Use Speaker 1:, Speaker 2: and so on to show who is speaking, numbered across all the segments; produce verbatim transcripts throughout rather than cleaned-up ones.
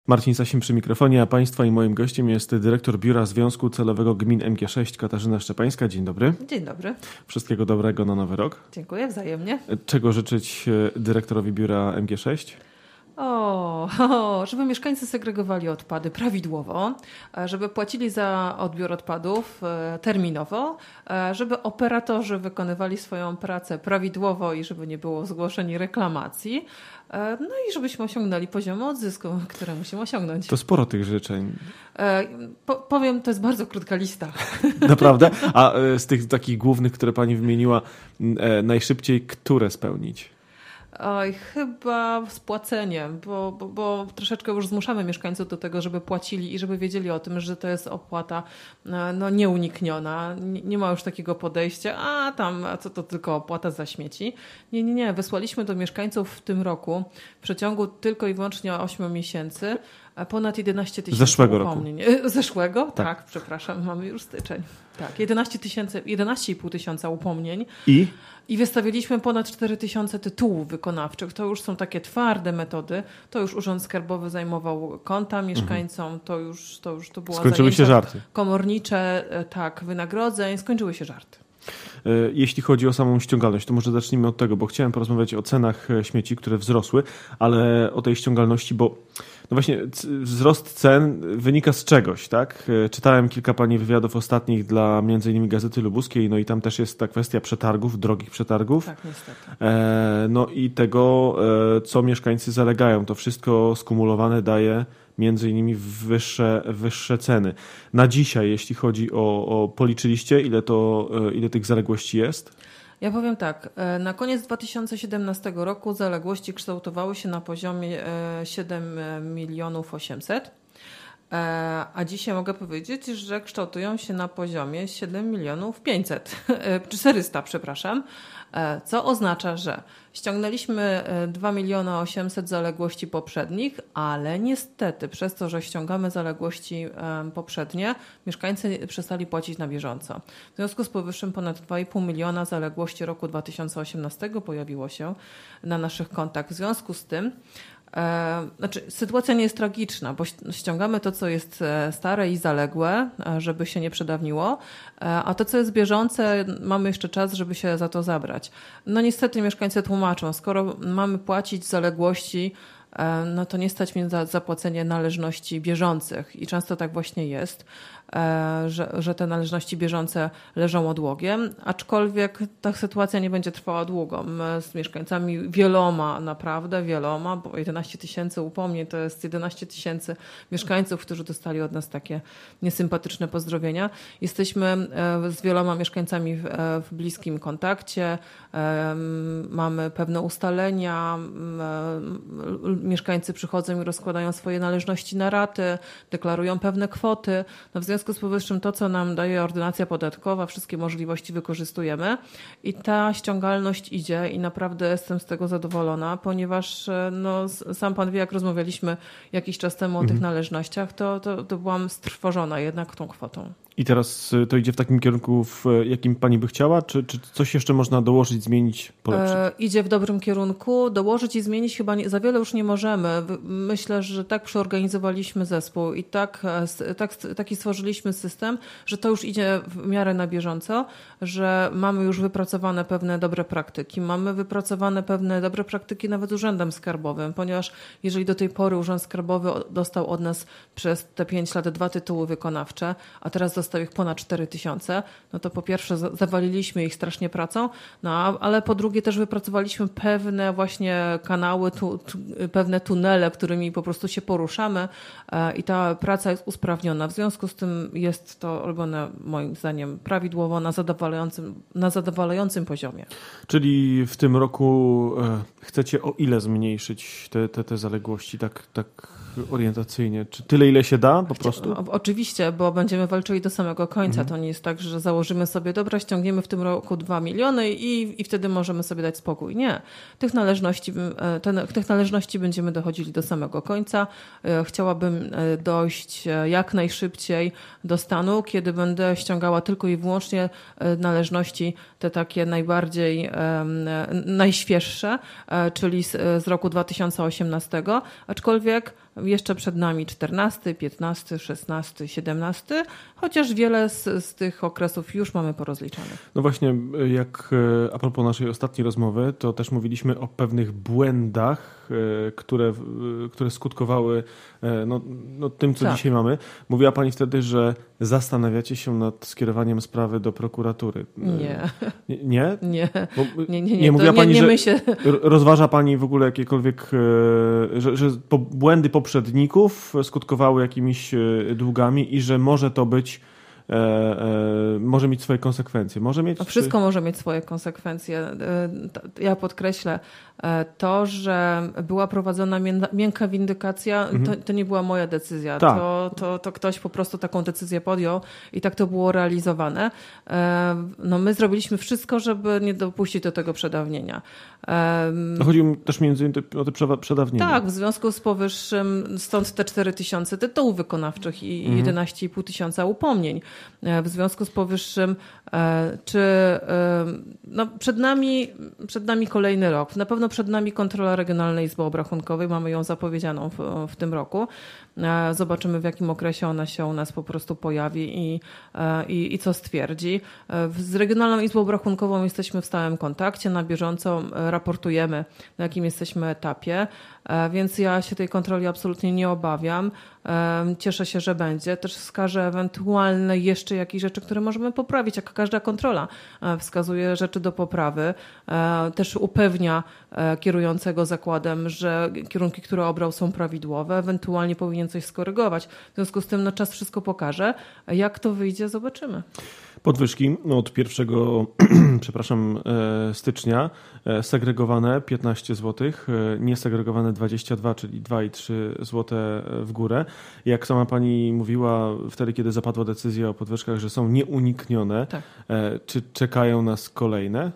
Speaker 1: Marcin Sasin przy mikrofonie, a Państwa i moim gościem jest dyrektor Biura Związku Celowego Gmin M G sześć Katarzyna Szczepańska. Dzień dobry.
Speaker 2: Dzień dobry.
Speaker 1: Wszystkiego dobrego na nowy rok.
Speaker 2: Dziękuję, wzajemnie.
Speaker 1: Czego życzyć dyrektorowi Biura M G sześć?
Speaker 2: O, o, żeby mieszkańcy segregowali odpady prawidłowo, żeby płacili za odbiór odpadów terminowo, żeby operatorzy wykonywali swoją pracę prawidłowo i żeby nie było zgłoszeń i reklamacji, no i żebyśmy osiągnęli poziom odzysku, który musimy osiągnąć.
Speaker 1: To sporo tych życzeń.
Speaker 2: Po, powiem, to jest bardzo krótka lista.
Speaker 1: Naprawdę? A z tych takich głównych, które pani wymieniła, najszybciej które spełnić?
Speaker 2: Oj, chyba spłacenie, bo, bo, bo troszeczkę już zmuszamy mieszkańców do tego, żeby płacili i żeby wiedzieli o tym, że to jest opłata no, nieunikniona. Nie, nie ma już takiego podejścia, a tam, a co to tylko opłata za śmieci. Nie, nie, nie. Wysłaliśmy do mieszkańców w tym roku w przeciągu tylko i wyłącznie ośmiu miesięcy ponad jedenaście tysięcy
Speaker 1: Zeszłego
Speaker 2: upomnień.
Speaker 1: roku.
Speaker 2: Zeszłego? Tak.
Speaker 1: tak,
Speaker 2: przepraszam, mamy już styczeń. Tak, jedenaście tysięcy, jedenaście i pół tysiąca upomnień.
Speaker 1: I?
Speaker 2: I wystawiliśmy ponad cztery tysiące tytułów wykonawczych. To już są takie twarde metody. To już Urząd Skarbowy zajmował konta mieszkańcom. Mhm. To już to już to było
Speaker 1: Skończyły się żarty.
Speaker 2: Komornicze, tak, wynagrodzeń. Skończyły się żarty.
Speaker 1: Jeśli chodzi o samą ściągalność, to może zacznijmy od tego, bo chciałem porozmawiać o cenach śmieci, które wzrosły, ale o tej ściągalności, bo no właśnie wzrost cen wynika z czegoś, tak? Czytałem kilka pani wywiadów ostatnich dla między innymi Gazety Lubuskiej, no i tam też jest ta kwestia przetargów, drogich przetargów.
Speaker 2: Tak, niestety.
Speaker 1: No i tego, co mieszkańcy zalegają. To wszystko skumulowane daje między innymi wyższe, wyższe ceny. Na dzisiaj, jeśli chodzi o, o policzyliście, ile to, ile tych zaległości jest?
Speaker 2: Ja powiem tak, na koniec dwa tysiące siedemnastego roku zaległości kształtowały się na poziomie siedem milionów osiemset, a dzisiaj mogę powiedzieć, że kształtują się na poziomie siedem milionów pięćset, czy czterysta, przepraszam, co oznacza, że ściągnęliśmy dwa miliony osiemset zaległości poprzednich, ale niestety przez to, że ściągamy zaległości poprzednie, mieszkańcy przestali płacić na bieżąco. W związku z powyższym ponad dwa i pół miliona zaległości roku dwa tysiące osiemnastego pojawiło się na naszych kontach. W związku z tym Znaczy, sytuacja nie jest tragiczna, bo ściągamy to, co jest stare i zaległe, żeby się nie przedawniło, a to, co jest bieżące, mamy jeszcze czas, żeby się za to zabrać. No niestety mieszkańcy tłumaczą, skoro mamy płacić zaległości, no to nie stać mnie za zapłacenie należności bieżących i często tak właśnie jest, że, że te należności bieżące leżą odłogiem, aczkolwiek ta sytuacja nie będzie trwała długo. My z mieszkańcami wieloma, naprawdę wieloma, bo jedenaście tysięcy upomnień to jest jedenaście tysięcy mieszkańców, którzy dostali od nas takie niesympatyczne pozdrowienia. Jesteśmy z wieloma mieszkańcami w, w bliskim kontakcie, mamy pewne ustalenia, mieszkańcy przychodzą i rozkładają swoje należności na raty, deklarują pewne kwoty. No w związku z powyższym to, co nam daje ordynacja podatkowa, wszystkie możliwości wykorzystujemy i ta ściągalność idzie i naprawdę jestem z tego zadowolona, ponieważ no, sam pan wie, jak rozmawialiśmy jakiś czas temu o mhm. tych należnościach, to, to, to byłam strwożona jednak tą kwotą.
Speaker 1: I teraz to idzie w takim kierunku, w jakim pani by chciała? Czy, czy coś jeszcze można dołożyć, zmienić, polepszyć?
Speaker 2: E, idzie w dobrym kierunku. Dołożyć i zmienić chyba nie, za wiele już nie możemy. Myślę, że tak przeorganizowaliśmy zespół i tak, tak, taki stworzyliśmy system, że to już idzie w miarę na bieżąco, że mamy już wypracowane pewne dobre praktyki. Mamy wypracowane pewne dobre praktyki nawet z Urzędem Skarbowym, ponieważ jeżeli do tej pory Urząd Skarbowy dostał od nas przez te pięć lat dwa tytuły wykonawcze, a teraz dostał ich ponad cztery tysiące, no to po pierwsze zawaliliśmy ich strasznie pracą, no ale po drugie też wypracowaliśmy pewne właśnie kanały, tu, tu, pewne tunele, którymi po prostu się poruszamy e, i ta praca jest usprawniona. W związku z tym jest to robione moim zdaniem prawidłowo na zadowalającym, na zadowalającym poziomie.
Speaker 1: Czyli w tym roku e, chcecie o ile zmniejszyć te, te, te zaległości tak, tak orientacyjnie? Czy tyle, ile się da po prostu?
Speaker 2: O, oczywiście, bo będziemy walczyli do samego końca. Mhm. To nie jest tak, że założymy sobie, dobra, ściągniemy w tym roku dwa miliony i, i wtedy możemy sobie dać spokój. Nie. Tych należności, ten, tych należności będziemy dochodzili do samego końca. Chciałabym dojść jak najszybciej do stanu, kiedy będę ściągała tylko i wyłącznie należności te takie najbardziej najświeższe, czyli z, z roku dwa tysiące osiemnastego, aczkolwiek Jeszcze przed nami czternasty, piętnasty, szesnasty, siedemnasty, chociaż wiele z, z tych okresów już mamy porozliczane.
Speaker 1: No właśnie, jak a propos naszej ostatniej rozmowy, to też mówiliśmy o pewnych błędach, które, które skutkowały no, no, tym, co tak. dzisiaj mamy. Mówiła pani wtedy, że zastanawiacie się nad skierowaniem sprawy do prokuratury.
Speaker 2: Nie.
Speaker 1: Nie?
Speaker 2: Nie.
Speaker 1: Bo
Speaker 2: nie, nie, nie.
Speaker 1: nie mówiła
Speaker 2: nie,
Speaker 1: pani,
Speaker 2: nie
Speaker 1: że
Speaker 2: myślę.
Speaker 1: rozważa pani w ogóle jakiekolwiek, że, że błędy poprzedników skutkowały jakimiś długami i że może to być E, e, może mieć swoje konsekwencje. Może mieć...
Speaker 2: No wszystko może mieć swoje konsekwencje. Ja podkreślę to, że była prowadzona miękka windykacja, mhm. to, to nie była moja decyzja.
Speaker 1: Tak.
Speaker 2: To, to, to ktoś po prostu taką decyzję podjął i tak to było realizowane. No my zrobiliśmy wszystko, żeby nie dopuścić do tego przedawnienia.
Speaker 1: No chodzi też między innymi o te przedawnienia.
Speaker 2: Tak, w związku z powyższym, stąd te cztery tysiące tytułów wykonawczych i mhm. jedenaście i pół tysiąca upomnień. W związku z powyższym, czy no przed nami, przed nami kolejny rok. Na pewno przed nami kontrola Regionalnej Izby Obrachunkowej. Mamy ją zapowiedzianą w, w tym roku. Zobaczymy, w jakim okresie ona się u nas po prostu pojawi i, i, i co stwierdzi. Z Regionalną Izbą Obrachunkową jesteśmy w stałym kontakcie. Na bieżąco raportujemy, na jakim jesteśmy etapie. Więc ja się tej kontroli absolutnie nie obawiam. Cieszę się, że będzie. Też wskażę ewentualne jeszcze jakieś rzeczy, które możemy poprawić, jak każda kontrola wskazuje rzeczy do poprawy. Też upewnia kierującego zakładem, że kierunki, które obrał, są prawidłowe. Ewentualnie powinien coś skorygować. W związku z tym no, czas wszystko pokaże. Jak to wyjdzie, zobaczymy.
Speaker 1: Podwyżki od pierwszego przepraszam, stycznia segregowane piętnaście złotych, niesegregowane dwadzieścia dwa, czyli dwa i trzy złote w górę. Jak sama pani mówiła wtedy, kiedy zapadła decyzja o podwyżkach, że są nieuniknione, tak. Czy czekają nas kolejne?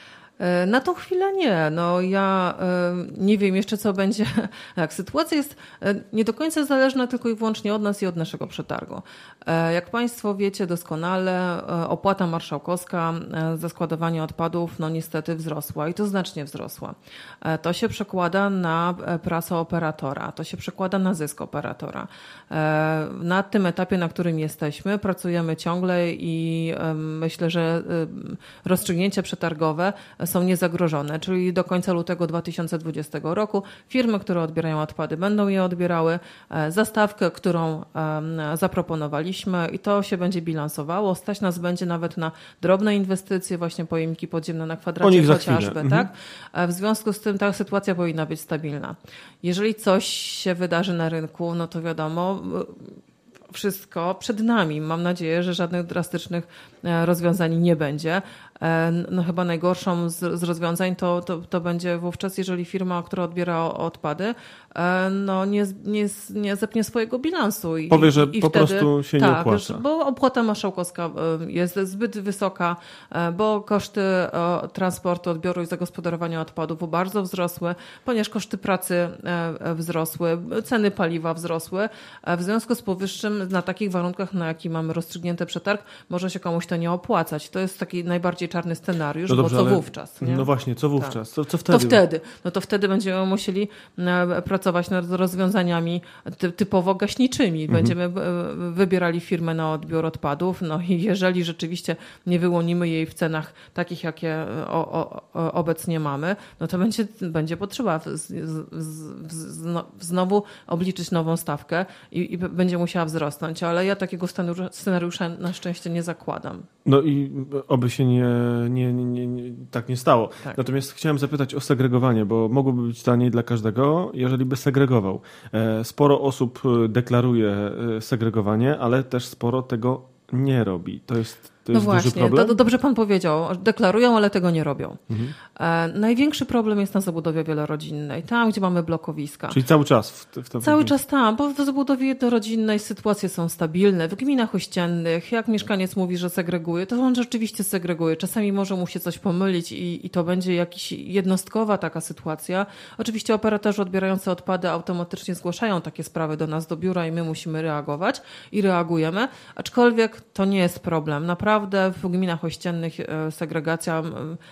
Speaker 2: Na tą chwilę nie. No ja nie wiem jeszcze, co będzie. Tak, sytuacja jest nie do końca zależna tylko i wyłącznie od nas i od naszego przetargu. Jak państwo wiecie doskonale, opłata marszałkowska za składowanie odpadów no niestety wzrosła i to znacznie wzrosła. To się przekłada na pracę operatora, to się przekłada na zysk operatora. Na tym etapie, na którym jesteśmy, pracujemy ciągle i myślę, że rozstrzygnięcia przetargowe są niezagrożone, czyli do końca lutego dwa tysiące dwudziestego roku firmy, które odbierają odpady, będą je odbierały. Zastawkę, którą zaproponowaliśmy i to się będzie bilansowało. Stać nas będzie nawet na drobne inwestycje, właśnie pojemniki podziemne na kwadracie chociażby. Tak? W związku z tym ta sytuacja powinna być stabilna. Jeżeli coś się wydarzy na rynku, no to wiadomo, wszystko przed nami. Mam nadzieję, że żadnych drastycznych rozwiązań nie będzie. No chyba najgorszą z, z rozwiązań to, to, to będzie wówczas, jeżeli firma, która odbiera odpady, no nie, nie, nie zepnie swojego bilansu. I,
Speaker 1: Powie, że
Speaker 2: i
Speaker 1: po
Speaker 2: wtedy,
Speaker 1: prostu się
Speaker 2: tak,
Speaker 1: nie opłaca.
Speaker 2: Bo opłata marszałkowska jest zbyt wysoka, bo koszty transportu, odbioru i zagospodarowania odpadów bardzo wzrosły, ponieważ koszty pracy wzrosły, ceny paliwa wzrosły. W związku z powyższym na takich warunkach, na jakich mamy rozstrzygnięty przetarg, może się komuś to nie opłacać. To jest taki najbardziej czarny scenariusz, no dobrze, bo co ale, wówczas? Nie?
Speaker 1: No właśnie, co wówczas?
Speaker 2: Tak.
Speaker 1: Co, co wtedy?
Speaker 2: To wtedy. No to wtedy będziemy musieli pracować nad rozwiązaniami typowo gaśniczymi. Będziemy mhm. wybierali firmę na odbiór odpadów. No i jeżeli rzeczywiście nie wyłonimy jej w cenach takich, jakie o, o, obecnie mamy, no to będzie, będzie potrzeba z, z, z, znowu obliczyć nową stawkę i, i będzie musiała wzrosnąć. Ale ja takiego scenariusza na szczęście nie zakładam.
Speaker 1: No i oby się nie, nie, nie, nie tak nie stało. Tak. Natomiast chciałem zapytać o segregowanie, bo mogłoby być taniej dla każdego, jeżeli by segregował. Sporo osób deklaruje segregowanie, ale też sporo tego nie robi. To jest To jest
Speaker 2: no właśnie,
Speaker 1: duży problem?
Speaker 2: To, dobrze pan powiedział. Deklarują, ale tego nie robią. Mhm. E, największy problem jest na zabudowie wielorodzinnej. Tam, gdzie mamy blokowiska.
Speaker 1: Czyli cały czas? W, w to
Speaker 2: cały czas tam, bo w zabudowie jednorodzinnej sytuacje są stabilne. W gminach ościennych, jak mieszkaniec mówi, że segreguje, to on rzeczywiście segreguje. Czasami może mu się coś pomylić i, i to będzie jakaś jednostkowa taka sytuacja. Oczywiście operatorzy odbierający odpady automatycznie zgłaszają takie sprawy do nas, do biura i my musimy reagować i reagujemy. Aczkolwiek to nie jest problem. Naprawdę w gminach ościennych segregacja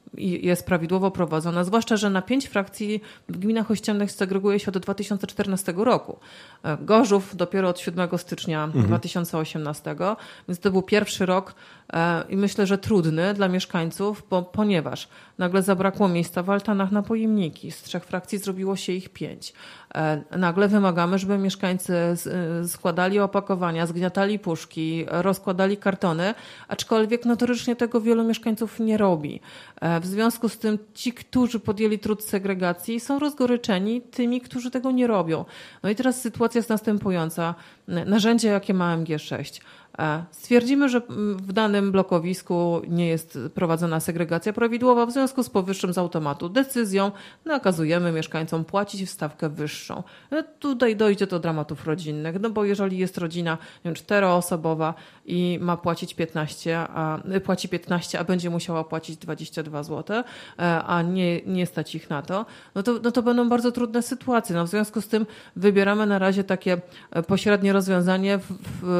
Speaker 2: jest prawidłowo prowadzona, zwłaszcza, że na pięć frakcji w gminach ościennych segreguje się od dwa tysiące czternastego roku. Gorzów dopiero od siódmego stycznia mhm. dwa tysiące osiemnastego, więc to był pierwszy rok i myślę, że trudny dla mieszkańców, bo, ponieważ nagle zabrakło miejsca w altanach na pojemniki. Z trzech frakcji zrobiło się ich pięć. Nagle wymagamy, żeby mieszkańcy składali opakowania, zgniatali puszki, rozkładali kartony, aczkolwiek notorycznie tego wielu mieszkańców nie robi. W związku z tym ci, którzy podjęli trud segregacji, są rozgoryczeni tymi, którzy tego nie robią. No i teraz sytuacja jest następująca. Narzędzie, jakie ma M G sześć. Stwierdzimy, że w danym blokowisku nie jest prowadzona segregacja prawidłowa, w związku z powyższym z automatu decyzją nakazujemy mieszkańcom płacić stawkę wyższą. Tutaj dojdzie do dramatów rodzinnych, no bo jeżeli jest rodzina nie wiem, czteroosobowa i ma płacić piętnaście, a płaci piętnaście, a będzie musiała płacić dwadzieścia dwa złote, a nie, nie stać ich na to, no to, no to będą bardzo trudne sytuacje. No w związku z tym wybieramy na razie takie pośrednie rozwiązanie, w,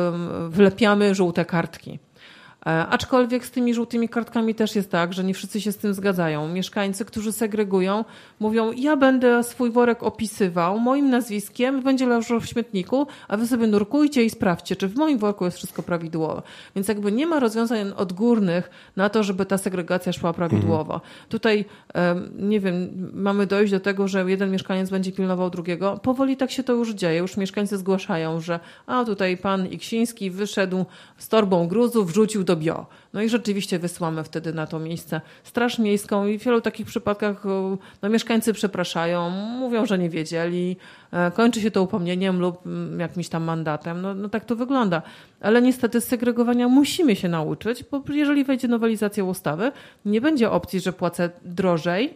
Speaker 2: w, wlepiamy żółte kartki. Aczkolwiek z tymi żółtymi kartkami też jest tak, że nie wszyscy się z tym zgadzają. Mieszkańcy, którzy segregują, mówią, ja będę swój worek opisywał moim nazwiskiem, będzie leżał w śmietniku, a wy sobie nurkujcie i sprawdźcie, czy w moim worku jest wszystko prawidłowo. Więc jakby nie ma rozwiązań odgórnych na to, żeby ta segregacja szła prawidłowo. Mhm. Tutaj, nie wiem, mamy dojść do tego, że jeden mieszkaniec będzie pilnował drugiego. Powoli tak się to już dzieje. Już mieszkańcy zgłaszają, że a tutaj pan Iksiński wyszedł z torbą gruzu, wrzucił do bio. No i rzeczywiście wysyłamy wtedy na to miejsce Straż Miejską i w wielu takich przypadkach no, mieszkańcy przepraszają, mówią, że nie wiedzieli, kończy się to upomnieniem lub jakimś tam mandatem. No, no tak to wygląda. Ale niestety z segregowania musimy się nauczyć, bo jeżeli wejdzie nowelizacja ustawy, nie będzie opcji, że płacę drożej,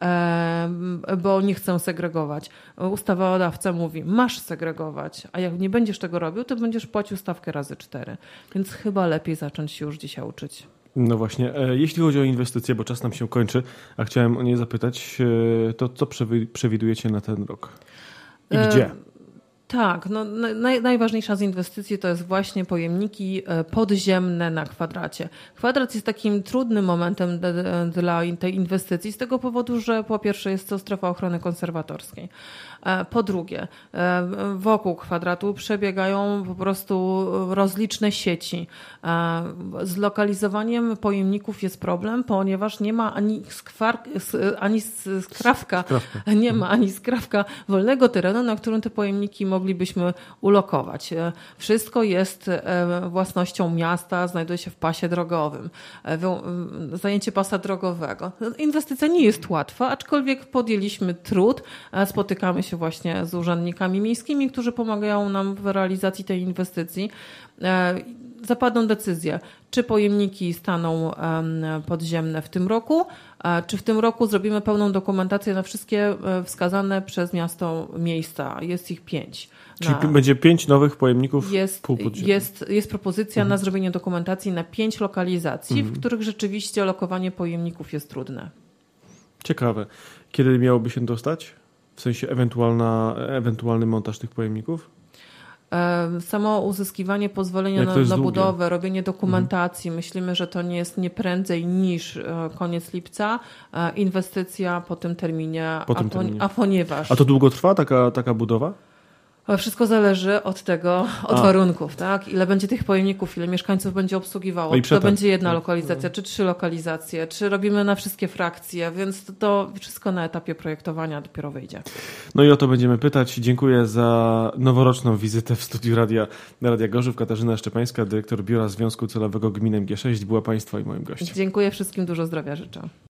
Speaker 2: bo nie chcę segregować. Ustawodawca mówi, masz segregować, a jak nie będziesz tego robił, to będziesz płacił stawkę razy cztery. Więc chyba lepiej zacząć się już dzisiaj uczyć.
Speaker 1: No właśnie, jeśli chodzi o inwestycje, bo czas nam się kończy, a chciałem o nie zapytać, to co przewidujecie na ten rok? I gdzie? E-
Speaker 2: Tak, no, naj, najważniejsza z inwestycji to jest właśnie pojemniki podziemne na kwadracie. Kwadrat jest takim trudnym momentem dla tej inwestycji z tego powodu, że po pierwsze jest to strefa ochrony konserwatorskiej. Po drugie, wokół kwadratu przebiegają po prostu rozliczne sieci. Z lokalizowaniem pojemników jest problem, ponieważ nie ma ani, skwar, ani skrawka, skrawka, nie ma ani skrawka wolnego terenu, na którym te pojemniki moglibyśmy ulokować. Wszystko jest własnością miasta, znajduje się w pasie drogowym. Zajęcie pasa drogowego. Inwestycja nie jest łatwa, aczkolwiek podjęliśmy trud, spotykamy się właśnie z urzędnikami miejskimi, którzy pomagają nam w realizacji tej inwestycji. Zapadną decyzje, czy pojemniki staną podziemne w tym roku, czy w tym roku zrobimy pełną dokumentację na wszystkie wskazane przez miasto miejsca. Jest ich pięć.
Speaker 1: Czyli na... będzie pięć nowych pojemników
Speaker 2: jest,
Speaker 1: półpodziemnych. Jest,
Speaker 2: jest propozycja mhm. na zrobienie dokumentacji na pięć lokalizacji, mhm. w których rzeczywiście lokowanie pojemników jest trudne.
Speaker 1: Ciekawe. Kiedy miałoby się dostać? W sensie ewentualna, ewentualny montaż tych pojemników?
Speaker 2: Samo uzyskiwanie pozwolenia na, na budowę, robienie dokumentacji. Mhm. Myślimy, że to nie jest nie prędzej niż koniec lipca. Inwestycja po tym terminie,
Speaker 1: po tym
Speaker 2: a,
Speaker 1: terminie.
Speaker 2: a ponieważ...
Speaker 1: A to długo trwa taka, taka budowa?
Speaker 2: Wszystko zależy od tego, od A. warunków, tak? Ile będzie tych pojemników, ile mieszkańców będzie obsługiwało. No czy to będzie jedna lokalizacja, czy trzy lokalizacje, czy robimy na wszystkie frakcje, więc to, to wszystko na etapie projektowania dopiero wyjdzie.
Speaker 1: No i o to będziemy pytać. Dziękuję za noworoczną wizytę w studiu Radia, Radia Gorzów. Katarzyna Szczepańska, dyrektor Biura Związku Celowego Gmin M G sześć, była Państwa i moim gościem.
Speaker 2: Dziękuję wszystkim, dużo zdrowia życzę.